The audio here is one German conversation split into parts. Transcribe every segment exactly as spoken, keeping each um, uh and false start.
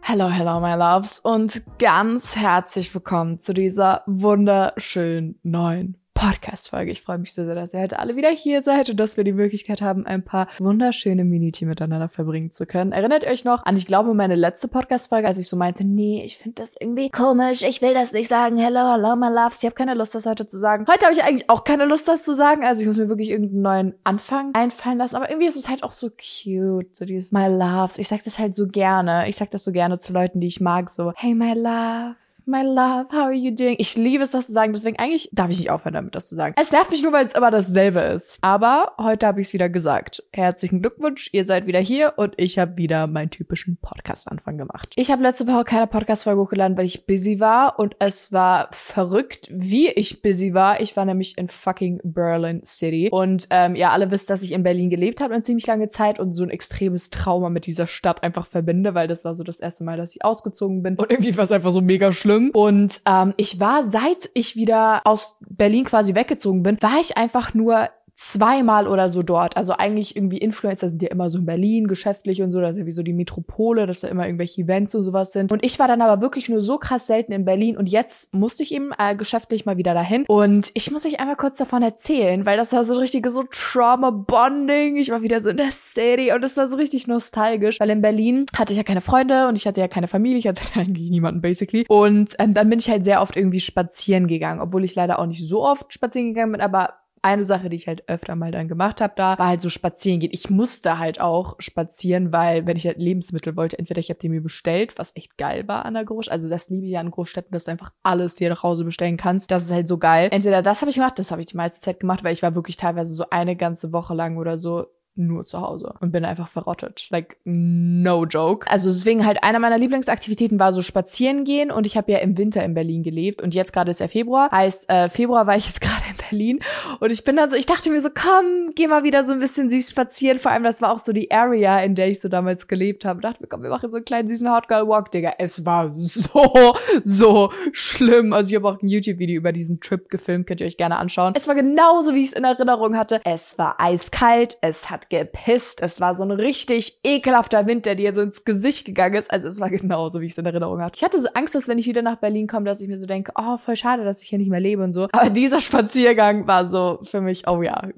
Hello, hello, my loves und ganz herzlich willkommen zu dieser wunderschönen neuen Podcast-Folge. Ich freue mich so sehr, dass ihr heute alle wieder hier seid und dass wir die Möglichkeit haben, ein paar wunderschöne Minuten miteinander verbringen zu können. Erinnert ihr euch noch an, ich glaube, meine letzte Podcast-Folge, als ich so meinte, nee, ich finde das irgendwie komisch, ich will das nicht sagen, hello, hello, my loves, ich habe keine Lust, das heute zu sagen. Heute habe ich eigentlich auch keine Lust, das zu sagen, also ich muss mir wirklich irgendeinen neuen Anfang einfallen lassen, aber irgendwie ist es halt auch so cute, so dieses my loves. Ich sag das halt so gerne, ich sag das so gerne zu Leuten, die ich mag, so, hey, my love. My love, how are you doing? Ich liebe es, das zu sagen, deswegen eigentlich darf ich nicht aufhören damit, das zu sagen. Es nervt mich nur, weil es immer dasselbe ist. Aber heute habe ich es wieder gesagt. Herzlichen Glückwunsch, ihr seid wieder hier und ich habe wieder meinen typischen Podcast-Anfang gemacht. Ich habe letzte Woche keine Podcast-Folge hochgeladen, weil ich busy war und es war verrückt, wie ich busy war. Ich war nämlich in fucking Berlin City und ähm, ihr alle wisst, dass ich in Berlin gelebt habe eine ziemlich lange Zeit und so ein extremes Trauma mit dieser Stadt einfach verbinde, weil das war so das erste Mal, dass ich ausgezogen bin und irgendwie war es einfach so mega schlimm. Und ähm, ich war, seit ich wieder aus Berlin quasi weggezogen bin, war ich einfach nur zweimal oder so dort. Also eigentlich irgendwie Influencer sind ja immer so in Berlin, geschäftlich und so. Das ist ja wie so die Metropole, dass da immer irgendwelche Events und sowas sind. Und ich war dann aber wirklich nur so krass selten in Berlin. Und jetzt musste ich eben äh, geschäftlich mal wieder dahin. Und ich muss euch einmal kurz davon erzählen, weil das war so ein richtiges so Trauma-Bonding. Ich war wieder so in der City und das war so richtig nostalgisch. Weil in Berlin hatte ich ja keine Freunde und ich hatte ja keine Familie. Ich hatte eigentlich niemanden, basically. Und ähm, dann bin ich halt sehr oft irgendwie spazieren gegangen. Obwohl ich leider auch nicht so oft spazieren gegangen bin, aber eine Sache, die ich halt öfter mal dann gemacht habe, da war halt so spazieren gehen. Ich musste halt auch spazieren, weil wenn ich halt Lebensmittel wollte, entweder ich habe die mir bestellt, was echt geil war an der Großstadt. Also das liebe ich ja an Großstädten, dass du einfach alles dir nach Hause bestellen kannst. Das ist halt so geil. Entweder das habe ich gemacht, das habe ich die meiste Zeit gemacht, weil ich war wirklich teilweise so eine ganze Woche lang oder so nur zu Hause und bin einfach verrottet. Like, no joke. Also deswegen halt einer meiner Lieblingsaktivitäten war so spazieren gehen und ich habe ja im Winter in Berlin gelebt und jetzt gerade ist ja Februar. Heißt, äh, Februar war ich jetzt gerade in Berlin und ich bin dann so, ich dachte mir so, komm, geh mal wieder so ein bisschen süß spazieren. Vor allem, das war auch so die Area, in der ich so damals gelebt habe. Ich dachte mir, komm, wir machen so einen kleinen süßen Hot Girl Walk, Digga. Es war so, so schlimm. Also ich habe auch ein YouTube-Video über diesen Trip gefilmt, könnt ihr euch gerne anschauen. Es war genauso, wie ich es in Erinnerung hatte. Es war eiskalt, es hat gepisst. Es war so ein richtig ekelhafter Wind, der dir so ins Gesicht gegangen ist. Also es war genauso, wie ich es in Erinnerung hatte. Ich hatte so Angst, dass wenn ich wieder nach Berlin komme, dass ich mir so denke, oh, voll schade, dass ich hier nicht mehr lebe und so. Aber dieser Spaziergang war so für mich, oh ja,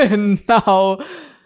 genau.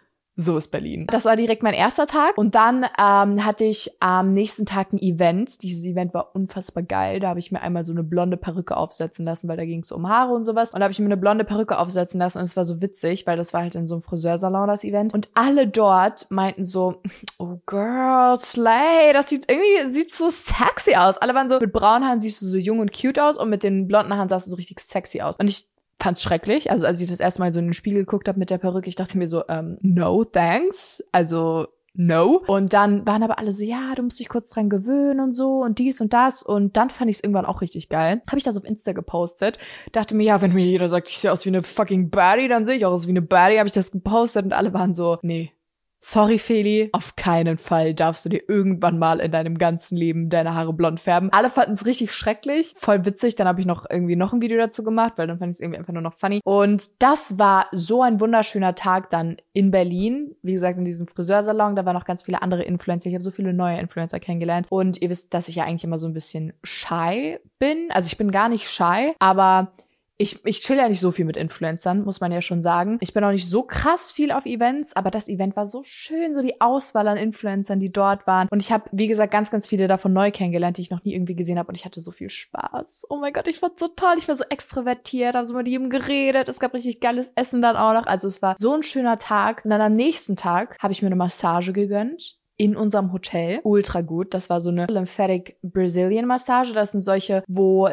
So ist Berlin. Das war direkt mein erster Tag. Und dann ähm, hatte ich am nächsten Tag ein Event. Dieses Event war unfassbar geil. Da habe ich mir einmal so eine blonde Perücke aufsetzen lassen, weil da ging es um Haare und sowas. Und da habe ich mir eine blonde Perücke aufsetzen lassen. Und es war so witzig, weil das war halt in so einem Friseursalon, das Event. Und alle dort meinten so, oh girl, slay, das sieht irgendwie, sieht so sexy aus. Alle waren so, mit braunen Haaren siehst du so jung und cute aus und mit den blonden Haaren sahst du so richtig sexy aus. Und ich fand's schrecklich. Also als ich das erste Mal so in den Spiegel geguckt habe mit der Perücke, ich dachte mir so, ähm, no thanks. Also no. Und dann waren aber alle so, ja, du musst dich kurz dran gewöhnen und so und dies und das. Und dann fand ich es irgendwann auch richtig geil. Habe ich das auf Insta gepostet. Dachte mir, ja, wenn mir jeder sagt, ich sehe aus wie eine fucking Baddie, dann sehe ich auch aus wie eine Baddie. Habe ich das gepostet und alle waren so, nee. Sorry, Feli, auf keinen Fall darfst du dir irgendwann mal in deinem ganzen Leben deine Haare blond färben. Alle fanden es richtig schrecklich, voll witzig. Dann habe ich noch irgendwie noch ein Video dazu gemacht, weil dann fand ich es irgendwie einfach nur noch funny. Und das war so ein wunderschöner Tag dann in Berlin. Wie gesagt, in diesem Friseursalon, da waren noch ganz viele andere Influencer. Ich habe so viele neue Influencer kennengelernt. Und ihr wisst, dass ich ja eigentlich immer so ein bisschen shy bin. Also ich bin gar nicht shy, aber Ich, ich chill ja nicht so viel mit Influencern, muss man ja schon sagen. Ich bin auch nicht so krass viel auf Events, aber das Event war so schön, so die Auswahl an Influencern, die dort waren. Und ich habe, wie gesagt, ganz, ganz viele davon neu kennengelernt, die ich noch nie irgendwie gesehen habe. Und ich hatte so viel Spaß. Oh mein Gott, ich fand's so toll. Ich war so extrovertiert, habe so mit jedem geredet. Es gab richtig geiles Essen dann auch noch. Also es war so ein schöner Tag. Und dann am nächsten Tag habe ich mir eine Massage gegönnt. In unserem Hotel. Ultra gut. Das war so eine Lymphatic Brazilian Massage. Das sind solche, wo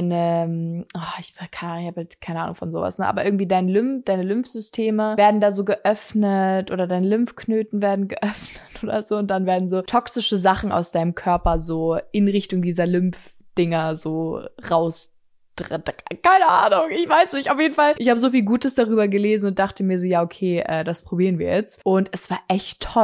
deine, oh, ich, keine, ich habe keine Ahnung von sowas, ne? Aber irgendwie dein Lymph, deine Lymphsysteme werden da so geöffnet oder deine Lymphknoten werden geöffnet oder so. Und dann werden so toxische Sachen aus deinem Körper so in Richtung dieser Lymphdinger so raus. Keine Ahnung, ich weiß nicht. Auf jeden Fall, ich habe so viel Gutes darüber gelesen und dachte mir so, ja, okay, äh, das probieren wir jetzt. Und es war echt toll.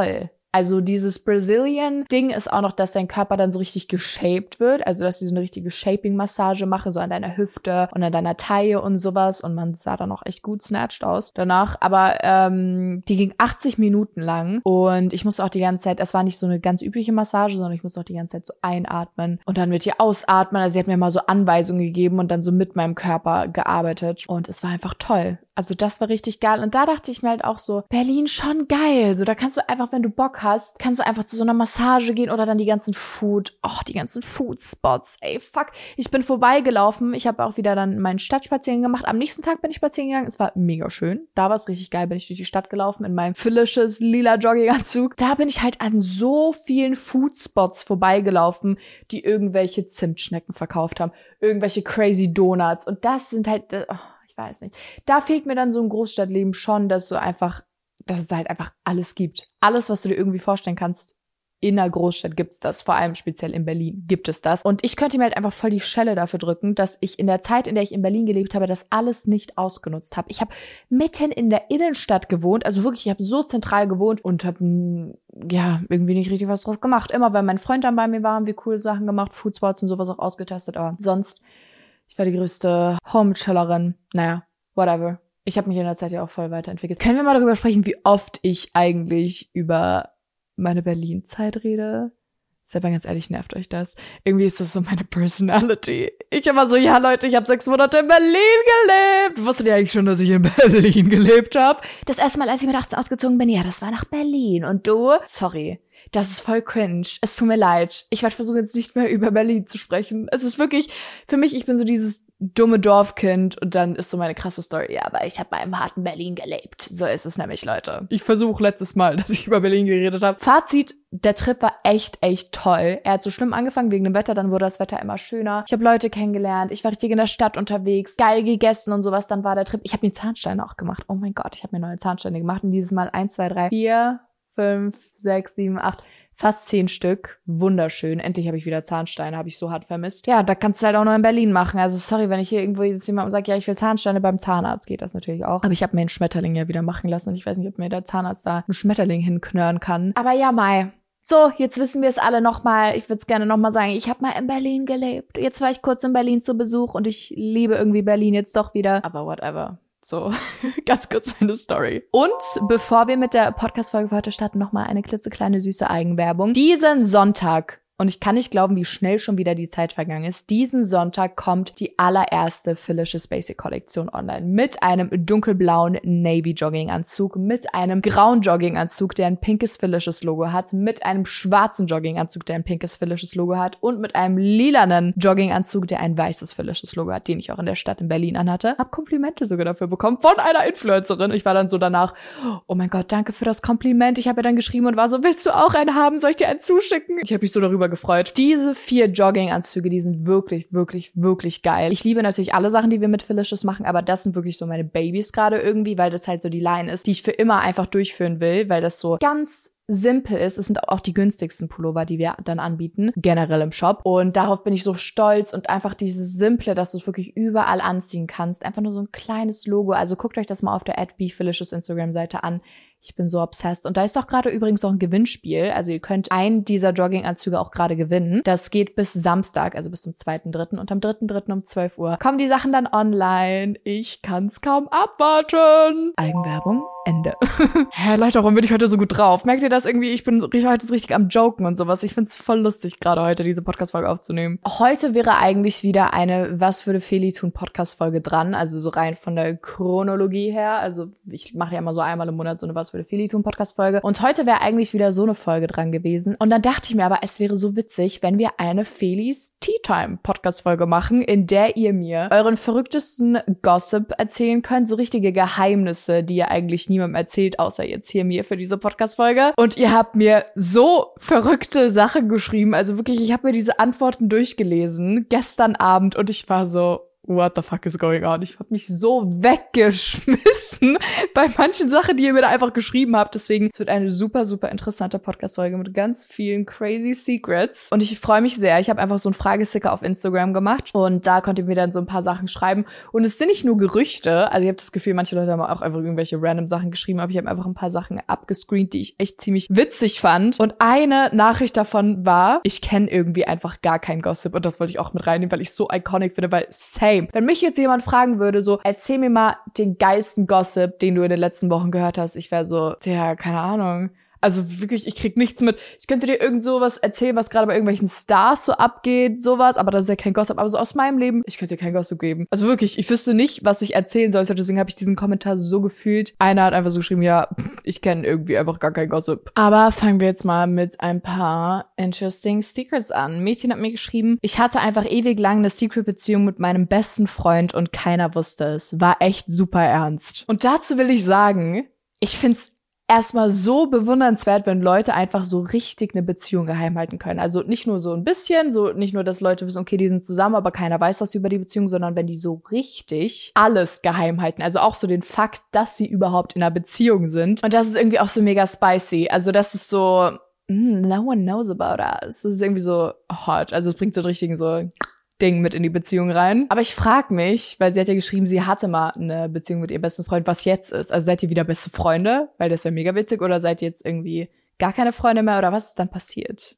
Also dieses Brazilian-Ding ist auch noch, dass dein Körper dann so richtig geshaped wird. Also dass sie so eine richtige Shaping-Massage machen, so an deiner Hüfte und an deiner Taille und sowas. Und man sah dann auch echt gut snatched aus danach. Aber ähm, die ging achtzig Minuten lang. Und ich musste auch die ganze Zeit, es war nicht so eine ganz übliche Massage, sondern ich musste auch die ganze Zeit so einatmen und dann mit ihr ausatmen. Also sie hat mir mal so Anweisungen gegeben und dann so mit meinem Körper gearbeitet. Und es war einfach toll. Also das war richtig geil. Und da dachte ich mir halt auch so, Berlin schon geil. So, da kannst du einfach, wenn du Bock hast, kannst du einfach zu so einer Massage gehen oder dann die ganzen Food, oh, die ganzen Food-Spots. Ey, fuck. Ich bin vorbeigelaufen. Ich habe auch wieder dann meinen Stadtspaziergang gemacht. Am nächsten Tag bin ich spazieren gegangen. Es war mega schön. Da war es richtig geil. Bin ich durch die Stadt gelaufen in meinem phillisches lila Jogginganzug. Da bin ich halt an so vielen Food-Spots vorbeigelaufen, die irgendwelche Zimtschnecken verkauft haben. Irgendwelche crazy Donuts. Und das sind halt... Oh, weiß nicht. Da fehlt mir dann so ein Großstadtleben schon, dass so einfach, dass es halt einfach alles gibt. Alles, was du dir irgendwie vorstellen kannst, in einer Großstadt gibt's das. Vor allem speziell in Berlin gibt es das. Und ich könnte mir halt einfach voll die Schelle dafür drücken, dass ich in der Zeit, in der ich in Berlin gelebt habe, das alles nicht ausgenutzt habe. Ich habe mitten in der Innenstadt gewohnt, also wirklich, ich habe so zentral gewohnt und habe ja irgendwie nicht richtig was draus gemacht. Immer, weil mein Freund dann bei mir war, haben wir coole Sachen gemacht, Foodspots und sowas auch ausgetestet, aber sonst... Ich war die größte Home-Chillerin. Naja, whatever. Ich habe mich in der Zeit ja auch voll weiterentwickelt. Können wir mal darüber sprechen, wie oft ich eigentlich über meine Berlin-Zeit rede? Selber ganz ehrlich, nervt euch das? Irgendwie ist das so meine Personality. Ich immer so, ja Leute, ich habe sechs Monate in Berlin gelebt. Wusstet ihr eigentlich schon, dass ich in Berlin gelebt habe? Das erste Mal, als ich mit achtzehn ausgezogen bin, ja, das war nach Berlin. Und du? Sorry. Das ist voll cringe. Es tut mir leid. Ich werde versuchen, jetzt nicht mehr über Berlin zu sprechen. Es ist wirklich, für mich, ich bin so dieses dumme Dorfkind und dann ist so meine krasse Story. Ja, aber ich habe mal im harten Berlin gelebt. So ist es nämlich, Leute. Ich versuche letztes Mal, dass ich über Berlin geredet habe. Fazit, der Trip war echt, echt toll. Er hat so schlimm angefangen wegen dem Wetter, dann wurde das Wetter immer schöner. Ich habe Leute kennengelernt, ich war richtig in der Stadt unterwegs, geil gegessen und sowas. Dann war der Trip, ich habe mir Zahnsteine auch gemacht. Oh mein Gott, ich habe mir neue Zahnsteine gemacht und dieses Mal eins, zwei, drei, vier... fünf, sechs, sieben, acht, fast zehn Stück. Wunderschön. Endlich habe ich wieder Zahnsteine, habe ich so hart vermisst. Ja, da kannst du halt auch nur in Berlin machen. Also sorry, wenn ich hier irgendwo jetzt jemandem sage, ja, ich will Zahnsteine, beim Zahnarzt geht das natürlich auch. Aber ich habe mir einen Schmetterling ja wieder machen lassen und ich weiß nicht, ob mir der Zahnarzt da einen Schmetterling hinknörren kann. Aber ja, Mai. So, jetzt wissen wir es alle nochmal. Ich würde es gerne nochmal sagen. Ich habe mal in Berlin gelebt. Jetzt war ich kurz in Berlin zu Besuch und ich liebe irgendwie Berlin jetzt doch wieder. Aber whatever. So, ganz kurz meine Story. Und bevor wir mit der Podcast-Folge für heute starten, nochmal eine klitzekleine süße Eigenwerbung. Diesen Sonntag, und ich kann nicht glauben, wie schnell schon wieder die Zeit vergangen ist, diesen Sonntag kommt die allererste Philicious Basic Kollektion online. Mit einem dunkelblauen Navy Jogginganzug, mit einem grauen Jogginganzug, der ein pinkes Philicious Logo hat, mit einem schwarzen Jogginganzug, der ein pinkes Philicious Logo hat und mit einem lilanen Jogginganzug, der ein weißes Philicious Logo hat, den ich auch in der Stadt in Berlin anhatte. Hab Komplimente sogar dafür bekommen von einer Influencerin. Ich war dann so danach, oh mein Gott, danke für das Kompliment. Ich habe ihr dann geschrieben und war so, willst du auch einen haben? Soll ich dir einen zuschicken? Ich habe mich so darüber gefreut. Diese vier Jogginganzüge, die sind wirklich, wirklich, wirklich geil. Ich liebe natürlich alle Sachen, die wir mit Philicious machen, aber das sind wirklich so meine Babys gerade irgendwie, weil das halt so die Line ist, die ich für immer einfach durchführen will, weil das so ganz simpel ist. Es sind auch die günstigsten Pullover, die wir dann anbieten, generell im Shop. Und darauf bin ich so stolz und einfach dieses Simple, dass du es wirklich überall anziehen kannst. Einfach nur so ein kleines Logo. Also guckt euch das mal auf der at be philicious Instagram-Seite an. Ich bin so obsessed. Und da ist auch gerade übrigens auch ein Gewinnspiel. Also ihr könnt einen dieser Jogginganzüge auch gerade gewinnen. Das geht bis Samstag, also bis zum zweiten dritten Und am dritten dritten um zwölf Uhr kommen die Sachen dann online. Ich kann's kaum abwarten. Eigenwerbung, Ende. Hä, Leute, warum bin ich heute so gut drauf? Merkt ihr das irgendwie? Ich bin heute richtig am Joken und sowas. Ich find's voll lustig, gerade heute diese Podcast-Folge aufzunehmen. Heute wäre eigentlich wieder eine Was würde Feli tun Podcast-Folge dran. Also so rein von der Chronologie her. Also ich mache ja immer so einmal im Monat so eine Was würde Feli tun Podcast-Folge. Und heute wäre eigentlich wieder so eine Folge dran gewesen. Und dann dachte ich mir aber, es wäre so witzig, wenn wir eine Felis Tea Time Podcast-Folge machen, in der ihr mir euren verrücktesten Gossip erzählen könnt. So richtige Geheimnisse, die ihr eigentlich niemandem erzählt, außer jetzt hier mir für diese Podcast-Folge. Und ihr habt mir so verrückte Sachen geschrieben. Also wirklich, ich habe mir diese Antworten durchgelesen gestern Abend und ich war so, what the fuck is going on? Ich hab mich so weggeschmissen bei manchen Sachen, die ihr mir da einfach geschrieben habt. Deswegen, es wird eine super, super interessante Podcast-Folge mit ganz vielen crazy Secrets. Und ich freue mich sehr. Ich habe einfach so einen Fragesticker auf Instagram gemacht und da konntet ihr mir dann so ein paar Sachen schreiben. Und es sind nicht nur Gerüchte. Also ich habe das Gefühl, manche Leute haben auch einfach irgendwelche random Sachen geschrieben, aber ich habe einfach ein paar Sachen abgescreent, die ich echt ziemlich witzig fand. Und eine Nachricht davon war, ich kenne irgendwie einfach gar keinen Gossip. Und das wollte ich auch mit reinnehmen, weil ich so iconic finde, weil same. Wenn mich jetzt jemand fragen würde, so, erzähl mir mal den geilsten Gossip, den du in den letzten Wochen gehört hast, ich wäre so, ja, keine Ahnung. Also wirklich, ich krieg nichts mit. Ich könnte dir irgend sowas erzählen, was gerade bei irgendwelchen Stars so abgeht, sowas, aber das ist ja kein Gossip. Aber so aus meinem Leben, ich könnte dir kein Gossip geben. Also wirklich, ich wüsste nicht, was ich erzählen sollte, deswegen habe ich diesen Kommentar so gefühlt. Einer hat einfach so geschrieben, ja, ich kenne irgendwie einfach gar kein Gossip. Aber fangen wir jetzt mal mit ein paar interesting Secrets an. Ein Mädchen hat mir geschrieben, ich hatte einfach ewig lang eine Secret-Beziehung mit meinem besten Freund und keiner wusste es. War echt super ernst. Und dazu will ich sagen, ich find's erstmal so bewundernswert, wenn Leute einfach so richtig eine Beziehung geheim halten können. Also nicht nur so ein bisschen, so nicht nur, dass Leute wissen, okay, die sind zusammen, aber keiner weiß was über die Beziehung, sondern wenn die so richtig alles geheim halten. Also auch so den Fakt, dass sie überhaupt in einer Beziehung sind. Und das ist irgendwie auch so mega spicy. Also das ist so, mm, no one knows about us. Das ist irgendwie so hot. Also es bringt so einen richtigen so Ding mit in die Beziehung rein. Aber ich frag mich, weil sie hat ja geschrieben, sie hatte mal eine Beziehung mit ihrem besten Freund, was jetzt ist. Also seid ihr wieder beste Freunde? Weil das wäre mega witzig. Oder seid ihr jetzt irgendwie gar keine Freunde mehr? Oder was ist dann passiert?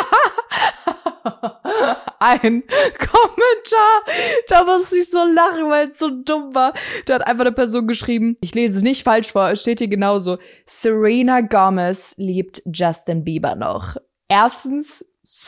Ein Kommentar, da musste ich so lachen, weil es so dumm war. Da hat einfach eine Person geschrieben, ich lese es nicht falsch vor, es steht hier genauso. Selena Gomez liebt Justin Bieber noch. Erstens,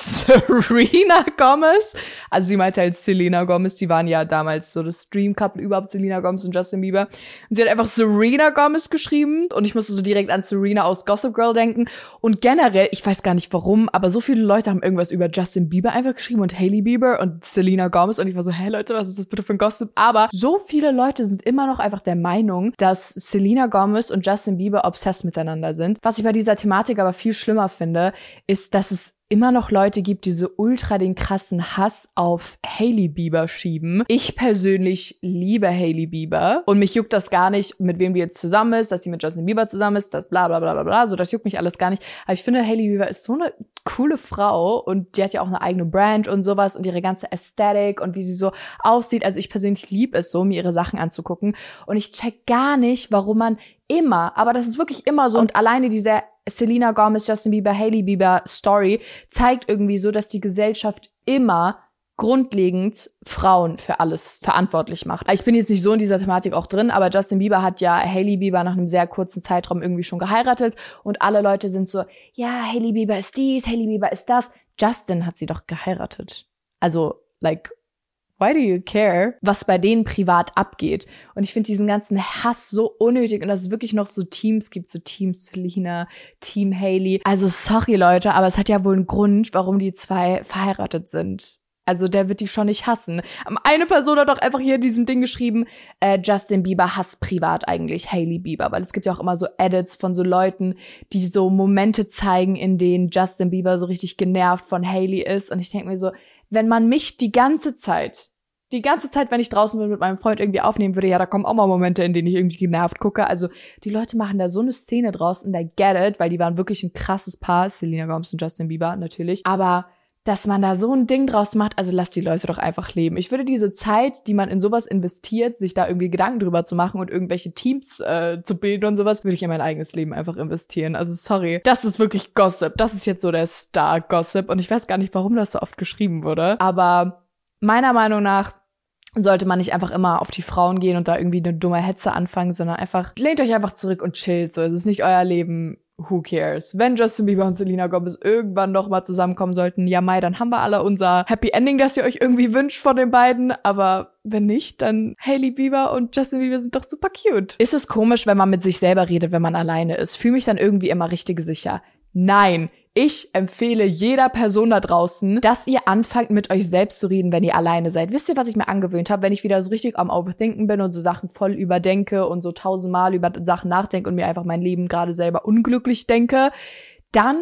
Serena Gomez, also sie meinte halt Selena Gomez, die waren ja damals so das Dream-Couple überhaupt, Selena Gomez und Justin Bieber. Und sie hat einfach Serena Gomez geschrieben und ich musste so direkt an Serena aus Gossip Girl denken. Und generell, ich weiß gar nicht warum, aber so viele Leute haben irgendwas über Justin Bieber einfach geschrieben und Hailey Bieber und Selena Gomez und ich war so, hey Leute, was ist das bitte für ein Gossip? Aber so viele Leute sind immer noch einfach der Meinung, dass Selena Gomez und Justin Bieber obsessed miteinander sind. Was ich bei dieser Thematik aber viel schlimmer finde, ist, dass es immer noch Leute gibt, die so ultra den krassen Hass auf Hailey Bieber schieben. Ich persönlich liebe Hailey Bieber und mich juckt das gar nicht, mit wem die jetzt zusammen ist, dass sie mit Justin Bieber zusammen ist, das bla bla bla bla bla, so das juckt mich alles gar nicht. Aber ich finde, Hailey Bieber ist so eine coole Frau und die hat ja auch eine eigene Brand und sowas und ihre ganze Ästhetik und wie sie so aussieht. Also ich persönlich liebe es so, mir ihre Sachen anzugucken und ich check gar nicht, warum man immer, aber das ist wirklich immer so und alleine diese Selena Gomez, Justin Bieber, Hailey Bieber Story zeigt irgendwie so, dass die Gesellschaft immer grundlegend Frauen für alles verantwortlich macht. Ich bin jetzt nicht so in dieser Thematik auch drin, aber Justin Bieber hat ja Hailey Bieber nach einem sehr kurzen Zeitraum irgendwie schon geheiratet und alle Leute sind so, ja, Hailey Bieber ist dies, Hailey Bieber ist das. Justin hat sie doch geheiratet. Also, like, why do you care, was bei denen privat abgeht? Und ich finde diesen ganzen Hass so unnötig und dass es wirklich noch so Teams gibt, so Team Selena, Team Hailey. Also sorry Leute, aber es hat ja wohl einen Grund, warum die zwei verheiratet sind. Also der wird die schon nicht hassen. Eine Person hat doch einfach hier in diesem Ding geschrieben, äh, Justin Bieber hasst privat eigentlich Hailey Bieber, weil es gibt ja auch immer so Edits von so Leuten, die so Momente zeigen, in denen Justin Bieber so richtig genervt von Hailey ist. Und ich denke mir so, wenn man mich die ganze Zeit, die ganze Zeit, wenn ich draußen bin mit meinem Freund irgendwie aufnehmen würde, ja, da kommen auch mal Momente, in denen ich irgendwie genervt gucke. Also die Leute machen da so eine Szene draus und I get it, weil die waren wirklich ein krasses Paar, Selena Gomez und Justin Bieber natürlich. Aber dass man da so ein Ding draus macht, also lasst die Leute doch einfach leben. Ich würde diese Zeit, die man in sowas investiert, sich da irgendwie Gedanken drüber zu machen und irgendwelche Teams äh, zu bilden und sowas, würde ich in mein eigenes Leben einfach investieren. Also sorry, das ist wirklich Gossip. Das ist jetzt so der Star-Gossip und ich weiß gar nicht, warum das so oft geschrieben wurde. Aber meiner Meinung nach sollte man nicht einfach immer auf die Frauen gehen und da irgendwie eine dumme Hetze anfangen, sondern einfach, lehnt euch einfach zurück und chillt. So, es ist nicht euer Leben. Who cares? Wenn Justin Bieber und Selena Gomez irgendwann noch mal zusammenkommen sollten, ja mai, dann haben wir alle unser Happy Ending, das ihr euch irgendwie wünscht von den beiden. Aber wenn nicht, dann Hailey Bieber und Justin Bieber sind doch super cute. Ist es komisch, wenn man mit sich selber redet, wenn man alleine ist? Fühle mich dann irgendwie immer richtig sicher? Nein. Ich empfehle jeder Person da draußen, dass ihr anfangt, mit euch selbst zu reden, wenn ihr alleine seid. Wisst ihr, was ich mir angewöhnt habe, wenn ich wieder so richtig am Overthinken bin und so Sachen voll überdenke und so tausendmal über Sachen nachdenke und mir einfach mein Leben gerade selber unglücklich denke? Dann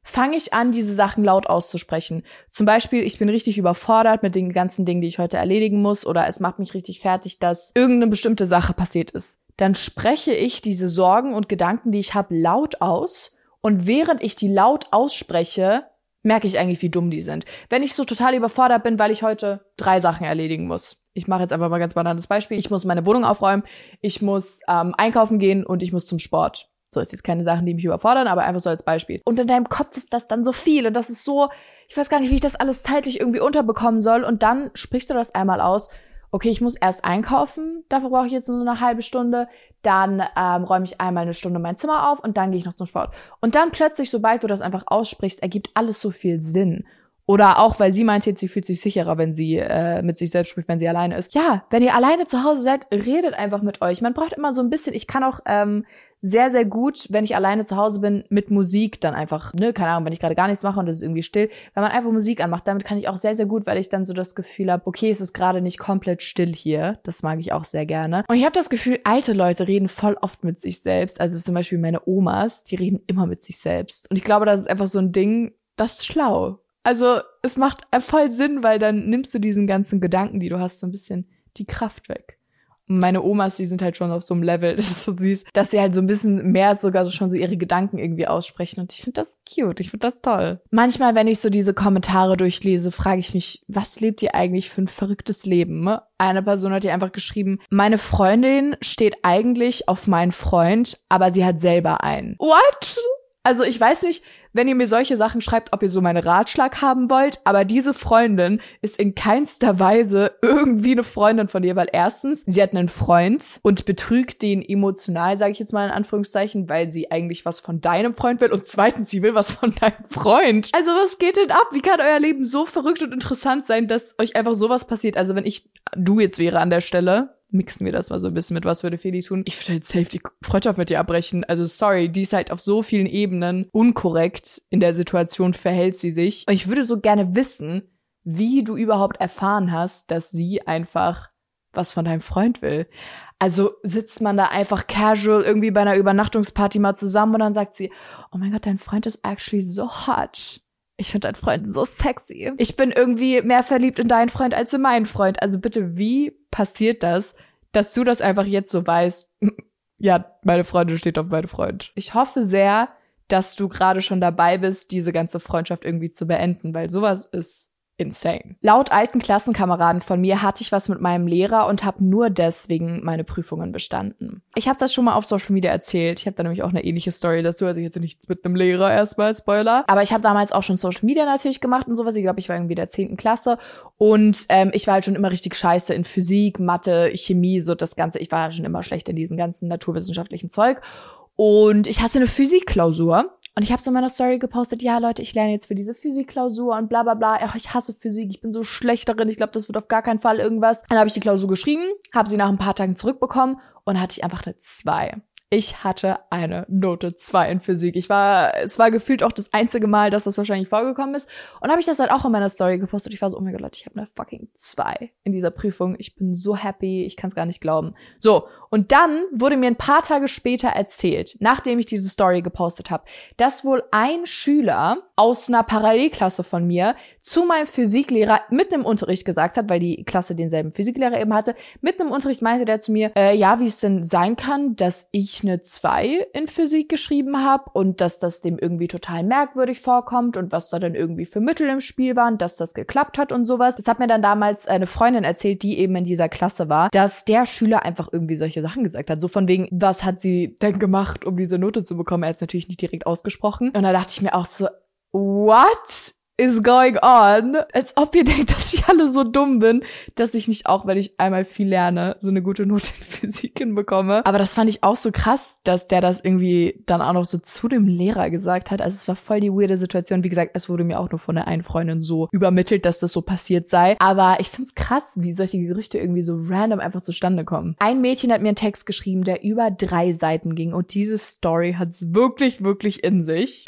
fange ich an, diese Sachen laut auszusprechen. Zum Beispiel, ich bin richtig überfordert mit den ganzen Dingen, die ich heute erledigen muss, oder es macht mich richtig fertig, dass irgendeine bestimmte Sache passiert ist. Dann spreche ich diese Sorgen und Gedanken, die ich habe, laut aus. Und während ich die laut ausspreche, merke ich eigentlich, wie dumm die sind. Wenn ich so total überfordert bin, weil ich heute drei Sachen erledigen muss. Ich mache jetzt einfach mal ein ganz banales Beispiel. Ich muss meine Wohnung aufräumen, ich muss ähm, einkaufen gehen und ich muss zum Sport. So, ist jetzt keine Sachen, die mich überfordern, aber einfach so als Beispiel. Und in deinem Kopf ist das dann so viel und das ist so, ich weiß gar nicht, wie ich das alles zeitlich irgendwie unterbekommen soll. Und dann sprichst du das einmal aus. Okay, ich muss erst einkaufen, dafür brauche ich jetzt nur eine halbe Stunde. Dann ähm, räume ich einmal eine Stunde mein Zimmer auf und dann gehe ich noch zum Sport. Und dann plötzlich, sobald du das einfach aussprichst, ergibt alles so viel Sinn. Oder auch, weil sie meint jetzt, sie fühlt sich sicherer, wenn sie äh, mit sich selbst spricht, wenn sie alleine ist. Ja, wenn ihr alleine zu Hause seid, redet einfach mit euch. Man braucht immer so ein bisschen, ich kann auch ähm, sehr, sehr gut, wenn ich alleine zu Hause bin, mit Musik dann einfach, ne, keine Ahnung, wenn ich gerade gar nichts mache und es ist irgendwie still, wenn man einfach Musik anmacht, damit kann ich auch sehr, sehr gut, weil ich dann so das Gefühl habe, okay, es ist gerade nicht komplett still hier. Das mag ich auch sehr gerne. Und ich habe das Gefühl, alte Leute reden voll oft mit sich selbst. Also zum Beispiel meine Omas, die reden immer mit sich selbst. Und ich glaube, das ist einfach so ein Ding, das ist schlau. Also es macht voll Sinn, weil dann nimmst du diesen ganzen Gedanken, die du hast, so ein bisschen die Kraft weg. Und meine Omas, die sind halt schon auf so einem Level, das ist so süß, dass sie halt so ein bisschen mehr sogar so schon so ihre Gedanken irgendwie aussprechen. Und ich finde das cute, ich finde das toll. Manchmal, wenn ich so diese Kommentare durchlese, frage ich mich, was lebt ihr eigentlich für ein verrücktes Leben? Eine Person hat hier einfach geschrieben, meine Freundin steht eigentlich auf meinen Freund, aber sie hat selber einen. What? Also ich weiß nicht, wenn ihr mir solche Sachen schreibt, ob ihr so meinen Ratschlag haben wollt, aber diese Freundin ist in keinster Weise irgendwie eine Freundin von dir, weil erstens, sie hat einen Freund und betrügt den emotional, sage ich jetzt mal in Anführungszeichen, weil sie eigentlich was von deinem Freund will und zweitens, sie will was von deinem Freund. Also was geht denn ab? Wie kann euer Leben so verrückt und interessant sein, dass euch einfach sowas passiert? Also wenn ich du jetzt wäre an der Stelle, mixen wir das mal so ein bisschen mit, was würde Feli tun? Ich würde halt safe die Freundschaft mit dir abbrechen. Also sorry, die ist halt auf so vielen Ebenen unkorrekt. In der Situation verhält sie sich. Und ich würde so gerne wissen, wie du überhaupt erfahren hast, dass sie einfach was von deinem Freund will. Also sitzt man da einfach casual irgendwie bei einer Übernachtungsparty mal zusammen und dann sagt sie, oh mein Gott, dein Freund ist actually so hot. Ich finde deinen Freund so sexy. Ich bin irgendwie mehr verliebt in deinen Freund als in meinen Freund. Also bitte, wie passiert das, dass du das einfach jetzt so weißt? Ja, meine Freundin steht auf meinen Freund. Ich hoffe sehr, dass du gerade schon dabei bist, diese ganze Freundschaft irgendwie zu beenden, weil sowas ist insane. Laut alten Klassenkameraden von mir hatte ich was mit meinem Lehrer und habe nur deswegen meine Prüfungen bestanden. Ich habe das schon mal auf Social Media erzählt. Ich habe da nämlich auch eine ähnliche Story dazu. Also ich hatte nichts mit einem Lehrer erstmal, Spoiler. Aber ich habe damals auch schon Social Media natürlich gemacht und sowas. Ich glaube, ich war irgendwie in der zehnten Klasse. Und ähm, ich war halt schon immer richtig scheiße in Physik, Mathe, Chemie, so das Ganze. Ich war halt schon immer schlecht in diesem ganzen naturwissenschaftlichen Zeug. Und ich hatte eine Physikklausur. Und ich habe so in meiner Story gepostet, ja Leute, ich lerne jetzt für diese Physikklausur und bla bla bla. Ach, ich hasse Physik, ich bin so schlecht darin, ich glaube, das wird auf gar keinen Fall irgendwas. Dann habe ich die Klausur geschrieben, habe sie nach ein paar Tagen zurückbekommen und hatte ich einfach eine zwei. Ich hatte eine Note zwei in Physik. Ich war, es war gefühlt auch das einzige Mal, dass das wahrscheinlich vorgekommen ist. Und habe ich das halt auch in meiner Story gepostet. Ich war so, oh mein Gott, Leute, ich habe eine fucking zwei in dieser Prüfung. Ich bin so happy, ich kann es gar nicht glauben. So, und dann wurde mir ein paar Tage später erzählt, nachdem ich diese Story gepostet habe, dass wohl ein Schüler aus einer Parallelklasse von mir zu meinem Physiklehrer mitten im Unterricht gesagt hat, weil die Klasse denselben Physiklehrer eben hatte, mitten im Unterricht meinte der zu mir, äh, ja, wie es denn sein kann, dass ich eine zwei in Physik geschrieben habe und dass das dem irgendwie total merkwürdig vorkommt und was da dann irgendwie für Mittel im Spiel waren, dass das geklappt hat und sowas. Das hat mir dann damals eine Freundin erzählt, die eben in dieser Klasse war, dass der Schüler einfach irgendwie solche Sachen gesagt hat. So von wegen, was hat sie denn gemacht, um diese Note zu bekommen? Er hat es natürlich nicht direkt ausgesprochen. Und da dachte ich mir auch so, what is going on? Als ob ihr denkt, dass ich alle so dumm bin, dass ich nicht auch, wenn ich einmal viel lerne, so eine gute Note in Physik hinbekomme. Aber das fand ich auch so krass, dass der das irgendwie dann auch noch so zu dem Lehrer gesagt hat. Also es war voll die weirde Situation. Wie gesagt, es wurde mir auch nur von der einen Freundin so übermittelt, dass das so passiert sei. Aber ich find's krass, wie solche Gerüchte irgendwie so random einfach zustande kommen. Ein Mädchen hat mir einen Text geschrieben, der über drei Seiten ging und diese Story hat's wirklich, wirklich in sich.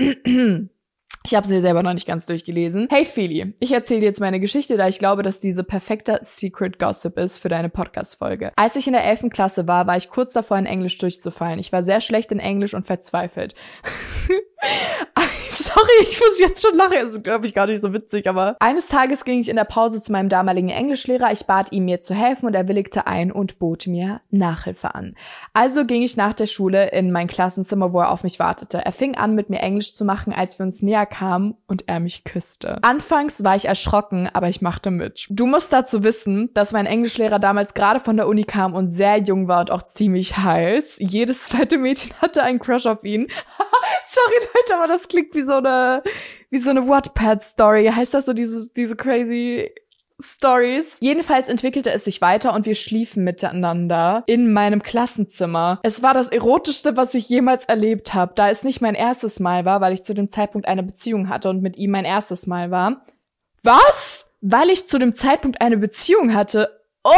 Ich habe sie selber noch nicht ganz durchgelesen. Hey Feli, ich erzähle dir jetzt meine Geschichte, da ich glaube, dass diese perfekter Secret Gossip ist für deine Podcast-Folge. Als ich in der elften Klasse war, war ich kurz davor, in Englisch durchzufallen. Ich war sehr schlecht in Englisch und verzweifelt. Also, Sorry, ich muss jetzt schon lachen. Das ist, glaube ich, gar nicht so witzig, aber eines Tages ging ich in der Pause zu meinem damaligen Englischlehrer. Ich bat ihn, mir zu helfen und er willigte ein und bot mir Nachhilfe an. Also ging ich nach der Schule in mein Klassenzimmer, wo er auf mich wartete. Er fing an, mit mir Englisch zu machen, als wir uns näher kamen und er mich küsste. Anfangs war ich erschrocken, aber ich machte mit. Du musst dazu wissen, dass mein Englischlehrer damals gerade von der Uni kam und sehr jung war und auch ziemlich heiß. Jedes zweite Mädchen hatte einen Crush auf ihn. Sorry, Leute, aber das klingt wie so eine, wie so eine Wattpad-Story. Heißt das so, diese, diese crazy Stories? Jedenfalls entwickelte es sich weiter und wir schliefen miteinander in meinem Klassenzimmer. Es war das Erotischste, was ich jemals erlebt habe, da es nicht mein erstes Mal war, weil ich zu dem Zeitpunkt eine Beziehung hatte und mit ihm mein erstes Mal war. Was? Weil ich zu dem Zeitpunkt eine Beziehung hatte? Oh!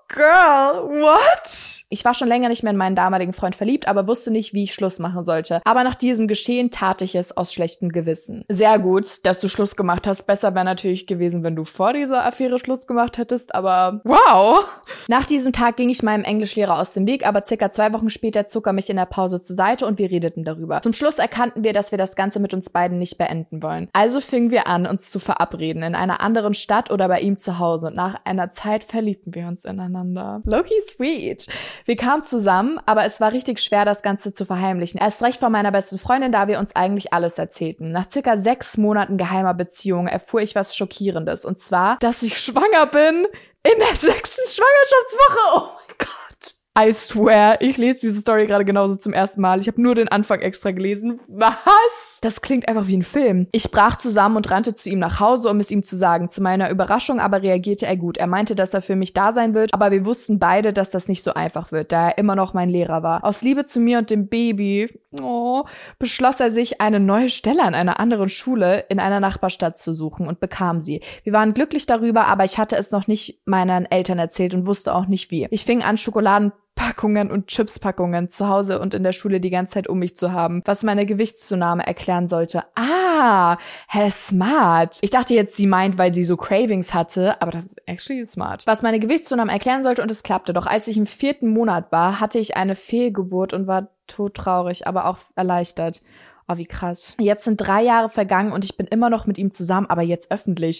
Girl, what? Ich war schon länger nicht mehr in meinen damaligen Freund verliebt, aber wusste nicht, wie ich Schluss machen sollte. Aber nach diesem Geschehen tat ich es aus schlechtem Gewissen. Sehr gut, dass du Schluss gemacht hast. Besser wäre natürlich gewesen, wenn du vor dieser Affäre Schluss gemacht hättest, aber wow. Nach diesem Tag ging ich meinem Englischlehrer aus dem Weg, aber circa zwei Wochen später zog er mich in der Pause zur Seite und wir redeten darüber. Zum Schluss erkannten wir, dass wir das Ganze mit uns beiden nicht beenden wollen. Also fingen wir an, uns zu verabreden in einer anderen Stadt oder bei ihm zu Hause und nach einer Zeit verliebten wir uns ineinander. Low-key sweet. Wir kamen zusammen, aber es war richtig schwer, das Ganze zu verheimlichen. Erst recht von meiner besten Freundin, da wir uns eigentlich alles erzählten. Nach circa sechs Monaten geheimer Beziehung erfuhr ich was Schockierendes. Und zwar, dass ich schwanger bin in der sechsten Schwangerschaftswoche. Oh mein Gott. I swear, ich lese diese Story gerade genauso zum ersten Mal. Ich habe nur den Anfang extra gelesen. Was? Das klingt einfach wie ein Film. Ich brach zusammen und rannte zu ihm nach Hause, um es ihm zu sagen. Zu meiner Überraschung aber reagierte er gut. Er meinte, dass er für mich da sein wird, aber wir wussten beide, dass das nicht so einfach wird, da er immer noch mein Lehrer war. Aus Liebe zu mir und dem Baby, oh, beschloss er sich, eine neue Stelle an einer anderen Schule in einer Nachbarstadt zu suchen und bekam sie. Wir waren glücklich darüber, aber ich hatte es noch nicht meinen Eltern erzählt und wusste auch nicht wie. Ich fing an, Schokoladen Packungen und Chipspackungen zu Hause und in der Schule die ganze Zeit um mich zu haben, was meine Gewichtszunahme erklären sollte. Ah, hä, smart. Ich dachte jetzt, sie meint, weil sie so Cravings hatte, aber das ist actually smart. Was meine Gewichtszunahme erklären sollte und es klappte. Doch als ich im vierten Monat war, hatte ich eine Fehlgeburt und war todtraurig, aber auch erleichtert. Oh, wie krass. Jetzt sind drei Jahre vergangen und ich bin immer noch mit ihm zusammen, aber jetzt öffentlich.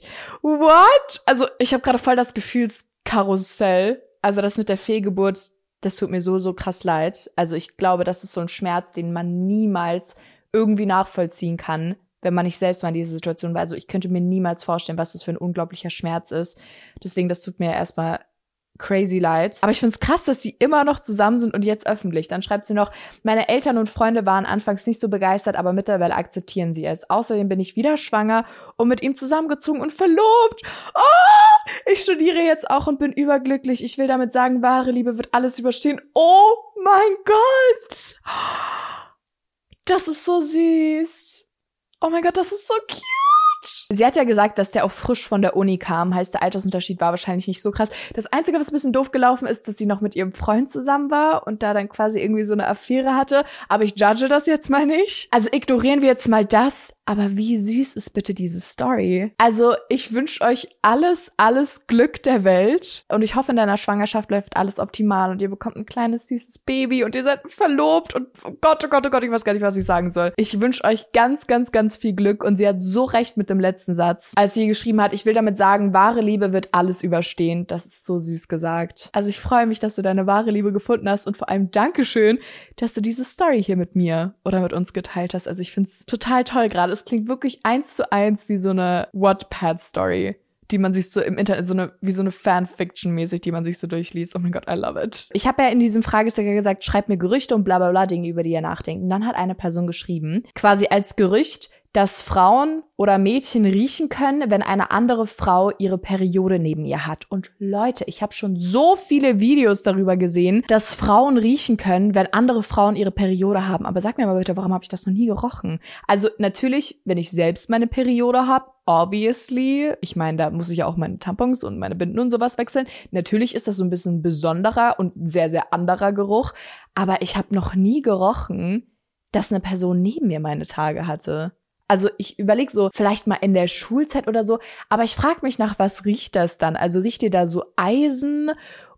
What? Also ich habe gerade voll das Gefühlskarussell. Also das mit der Fehlgeburt, das tut mir so, so krass leid. Also ich glaube, das ist so ein Schmerz, den man niemals irgendwie nachvollziehen kann, wenn man nicht selbst mal in dieser Situation war. Also ich könnte mir niemals vorstellen, was das für ein unglaublicher Schmerz ist. Deswegen, das tut mir erstmal crazy leid. Aber ich find's krass, dass sie immer noch zusammen sind und jetzt öffentlich. Dann schreibt sie noch, meine Eltern und Freunde waren anfangs nicht so begeistert, aber mittlerweile akzeptieren sie es. Außerdem bin ich wieder schwanger und mit ihm zusammengezogen und verlobt. Oh, ich studiere jetzt auch und bin überglücklich. Ich will damit sagen, wahre Liebe wird alles überstehen. Oh mein Gott. Das ist so süß. Oh mein Gott, das ist so cute. Sie hat ja gesagt, dass der auch frisch von der Uni kam, heißt der Altersunterschied war wahrscheinlich nicht so krass. Das Einzige, was ein bisschen doof gelaufen ist, dass sie noch mit ihrem Freund zusammen war und da dann quasi irgendwie so eine Affäre hatte, aber ich judge das jetzt mal nicht. Also ignorieren wir jetzt mal das, aber wie süß ist bitte diese Story? Also ich wünsche euch alles, alles Glück der Welt und ich hoffe, in deiner Schwangerschaft läuft alles optimal und ihr bekommt ein kleines, süßes Baby und ihr seid verlobt und oh Gott, oh Gott, oh Gott, ich weiß gar nicht, was ich sagen soll. Ich wünsche euch ganz, ganz, ganz viel Glück und sie hat so recht mit dem letzten Satz, als sie geschrieben hat, ich will damit sagen, wahre Liebe wird alles überstehen. Das ist so süß gesagt. Also ich freue mich, dass du deine wahre Liebe gefunden hast und vor allem Dankeschön, dass du diese Story hier mit mir oder mit uns geteilt hast. Also ich finde es total toll gerade. Es klingt wirklich eins zu eins wie so eine Wattpad-Story, die man sich so im Internet, so eine, wie so eine Fanfiction-mäßig, die man sich so durchliest. Oh mein Gott, I love it. Ich habe ja in diesem Fragesticker gesagt, schreib mir Gerüchte und bla bla bla, Dinge, über die ihr nachdenkt. Und dann hat eine Person geschrieben, quasi als Gerücht, dass Frauen oder Mädchen riechen können, wenn eine andere Frau ihre Periode neben ihr hat. Und Leute, ich habe schon so viele Videos darüber gesehen, dass Frauen riechen können, wenn andere Frauen ihre Periode haben. Aber sag mir mal bitte, warum habe ich das noch nie gerochen? Also natürlich, wenn ich selbst meine Periode habe, obviously, ich meine, da muss ich ja auch meine Tampons und meine Binden und sowas wechseln. Natürlich ist das so ein bisschen besonderer und sehr, sehr anderer Geruch. Aber ich habe noch nie gerochen, dass eine Person neben mir meine Tage hatte. Also ich überlege so, vielleicht mal in der Schulzeit oder so, aber ich frage mich nach, was riecht das dann? Also riecht ihr da so Eisen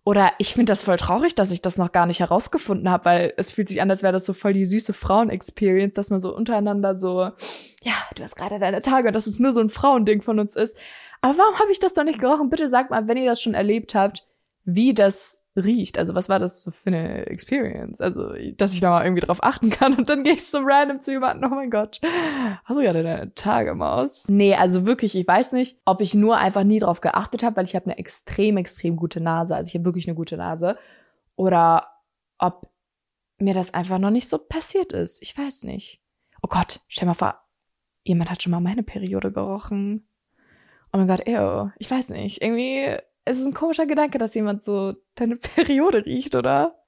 Oder ich finde das voll traurig, dass ich das noch gar nicht herausgefunden habe, weil es fühlt sich an, als wäre das so voll die süße Frauen-Experience, dass man so untereinander so, ja, du hast gerade deine Tage und dass es nur so ein Frauending von uns ist. Aber warum habe ich das noch nicht gerochen? Bitte sagt mal, wenn ihr das schon erlebt habt, wie das riecht. Also was war das so für eine Experience? Also, dass ich da mal irgendwie drauf achten kann und dann gehe ich so random zu jemandem, oh mein Gott, hast du gerade deine Tage, Maus? Nee, also wirklich, ich weiß nicht, ob ich nur einfach nie drauf geachtet habe, weil ich habe eine extrem, extrem gute Nase. Also ich habe wirklich eine gute Nase. Oder ob mir das einfach noch nicht so passiert ist. Ich weiß nicht. Oh Gott, stell mal vor, jemand hat schon mal meine Periode gerochen. Oh mein Gott, ew. Ich weiß nicht. Irgendwie, es ist ein komischer Gedanke, dass jemand so deine Periode riecht, oder?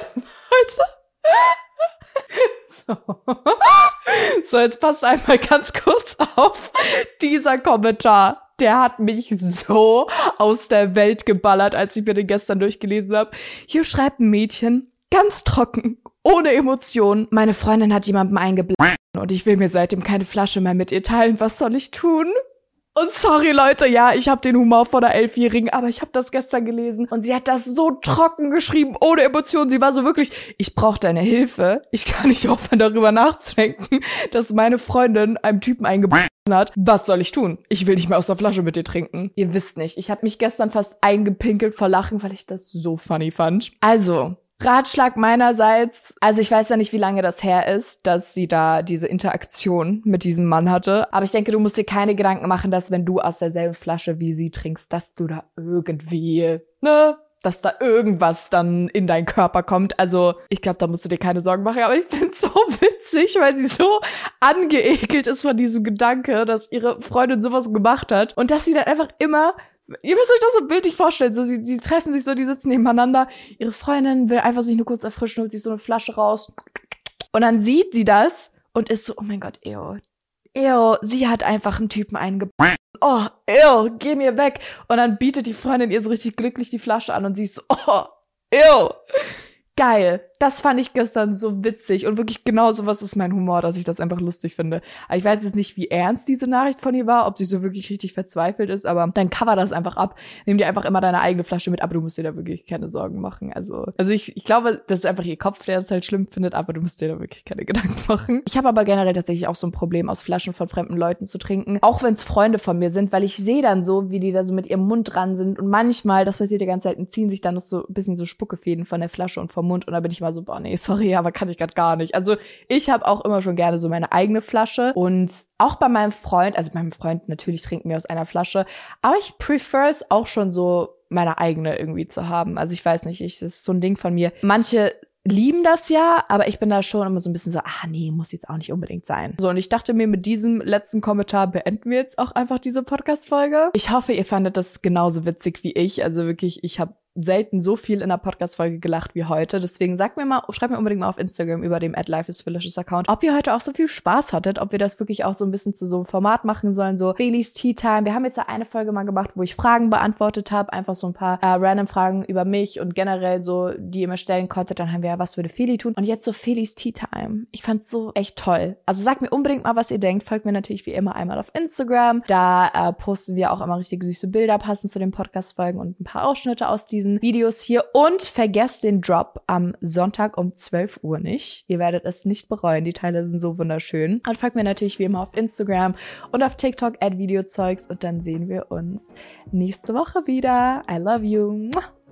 so. so, jetzt passt einmal ganz kurz auf. Dieser Kommentar, der hat mich so aus der Welt geballert, als ich mir den gestern durchgelesen habe. Hier schreibt ein Mädchen, ganz trocken, ohne Emotionen. Meine Freundin hat jemandem eingeblasen und ich will mir seitdem keine Flasche mehr mit ihr teilen. Was soll ich tun? Und sorry, Leute, ja, ich habe den Humor von der Elfjährigen, aber ich habe das gestern gelesen und sie hat das so trocken geschrieben, ohne Emotionen. Sie war so wirklich, ich brauche deine Hilfe. Ich kann nicht aufhören, darüber nachzudenken, dass meine Freundin einem Typen eingeblasen hat. Was soll ich tun? Ich will nicht mehr aus der Flasche mit dir trinken. Ihr wisst nicht, ich habe mich gestern fast eingepinkelt vor Lachen, weil ich das so funny fand. Also, Ratschlag meinerseits, also ich weiß ja nicht, wie lange das her ist, dass sie da diese Interaktion mit diesem Mann hatte, aber ich denke, du musst dir keine Gedanken machen, dass wenn du aus derselben Flasche wie sie trinkst, dass du da irgendwie, ne, dass da irgendwas dann in deinen Körper kommt. Also ich glaube, da musst du dir keine Sorgen machen, aber ich find's so witzig, weil sie so angeekelt ist von diesem Gedanke, dass ihre Freundin sowas gemacht hat und dass sie dann einfach immer, ihr müsst euch das so bildlich vorstellen, so sie, sie treffen sich so, die sitzen nebeneinander, ihre Freundin will einfach sich nur kurz erfrischen, holt sich so eine Flasche raus und dann sieht sie das und ist so, oh mein Gott, ew, ew, sie hat einfach einen Typen eingebaut, oh, ew, geh mir weg und dann bietet die Freundin ihr so richtig glücklich die Flasche an und sie ist so, oh, ew, geil. Das fand ich gestern so witzig und wirklich genau sowas ist mein Humor, dass ich das einfach lustig finde. Aber ich weiß jetzt nicht, wie ernst diese Nachricht von ihr war, ob sie so wirklich richtig verzweifelt ist, aber dann cover das einfach ab. Nimm dir einfach immer deine eigene Flasche mit, aber du musst dir da wirklich keine Sorgen machen. Also, also ich, ich glaube, das ist einfach ihr Kopf, der das halt schlimm findet, aber du musst dir da wirklich keine Gedanken machen. Ich habe aber generell tatsächlich auch so ein Problem, aus Flaschen von fremden Leuten zu trinken, auch wenn es Freunde von mir sind, weil ich sehe dann so, wie die da so mit ihrem Mund dran sind und manchmal, das passiert ja ganz selten, ziehen sich dann noch so ein bisschen so Spuckefäden von der Flasche und vom Mund und da bin ich mal so, boah, nee, sorry, aber kann ich grad gar nicht. Also ich habe auch immer schon gerne so meine eigene Flasche und auch bei meinem Freund, also meinem Freund natürlich trinken wir aus einer Flasche, aber ich prefer es auch schon so, meine eigene irgendwie zu haben. Also ich weiß nicht, ich, das ist so ein Ding von mir. Manche lieben das ja, aber ich bin da schon immer so ein bisschen so, ah nee, muss jetzt auch nicht unbedingt sein. So, und ich dachte mir, mit diesem letzten Kommentar beenden wir jetzt auch einfach diese Podcast-Folge. Ich hoffe, ihr fandet das genauso witzig wie ich. Also wirklich, ich habe selten so viel in einer Podcast-Folge gelacht wie heute. Deswegen sagt mir mal, schreibt mir unbedingt mal auf Instagram über dem at lifeisdelicious Account, ob ihr heute auch so viel Spaß hattet, ob wir das wirklich auch so ein bisschen zu so einem Format machen sollen, so Feli's Tea Time. Wir haben jetzt ja eine Folge mal gemacht, wo ich Fragen beantwortet habe, einfach so ein paar äh, random Fragen über mich und generell so, die ihr mir stellen konntet. Dann haben wir ja, was würde Feli tun? Und jetzt so Feli's Tea Time. Ich fand's so echt toll. Also sagt mir unbedingt mal, was ihr denkt. Folgt mir natürlich wie immer einmal auf Instagram. Da äh, posten wir auch immer richtig süße Bilder passend zu den Podcast-Folgen und ein paar Ausschnitte aus diesen Videos hier und vergesst den Drop am Sonntag um zwölf Uhr nicht. Ihr werdet es nicht bereuen. Die Teile sind so wunderschön. Und folgt mir natürlich wie immer auf Instagram und auf TikTok at Videozeugs und dann sehen wir uns nächste Woche wieder. I love you.